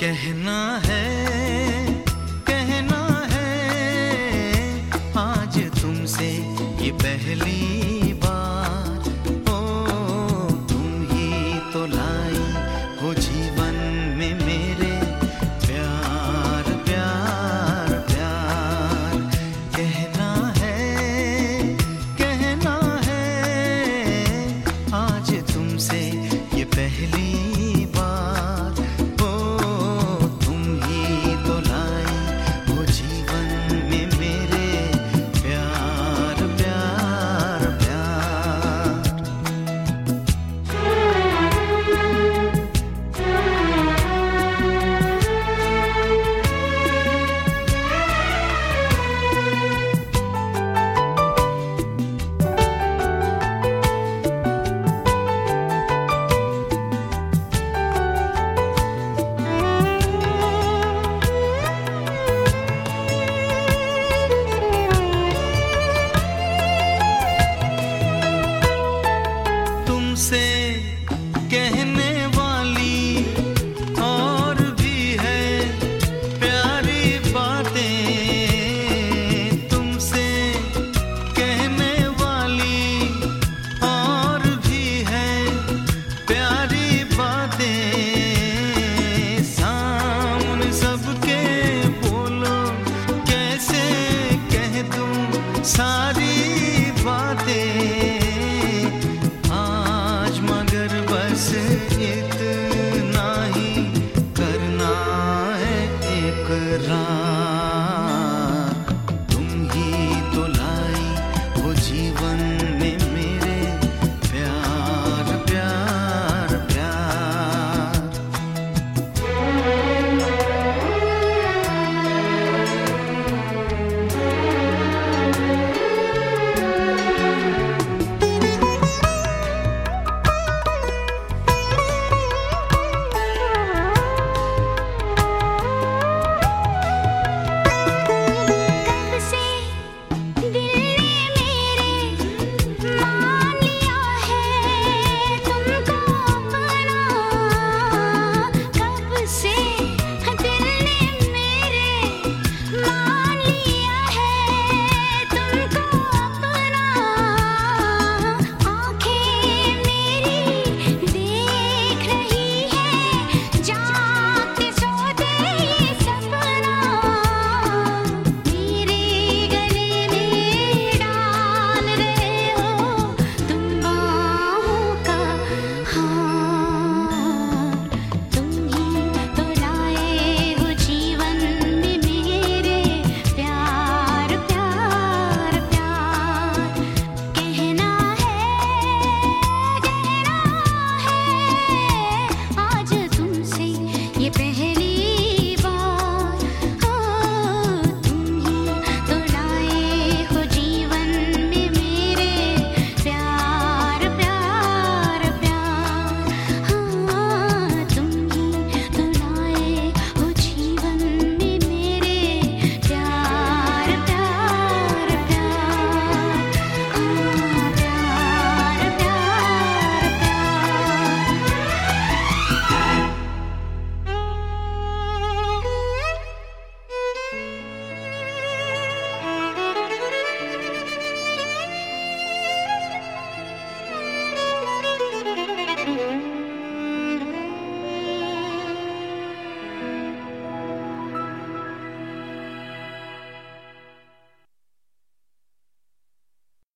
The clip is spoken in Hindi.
कहना है आज तुमसे ये पहली बार। ओ तुम ही तो लाई हो जीवन में मेरे प्यार प्यार प्यार। कहना है आज तुमसे ये पहली बार। ओ तुम ही तो लाई हो जीवन में मेरे प्यार प्यार प्यार। तुमसे कहने वाली और भी है प्यारी बातें। तुमसे कहने वाली और भी है प्यारी बातें। सामने सबके बोलो कैसे कह दूं सारी बातें। आज मगर बस इतना